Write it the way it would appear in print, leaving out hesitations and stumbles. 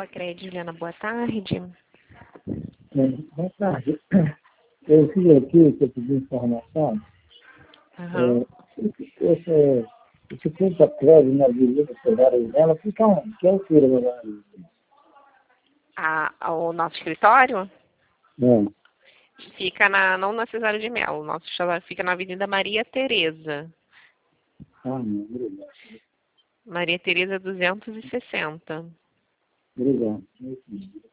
Alpacred, Juliana, boa tarde. Boa tarde. Eu fiz aqui que eu pedi informação. Uhum. Esse Punta Crédito na Avenida Cesário dela fica onde? Que altura lá? O nosso escritório É. fica não na Cesário de Melo. O nosso escritório fica na Avenida Maria Tereza. Não, obrigado. Maria Tereza 260. Obrigado.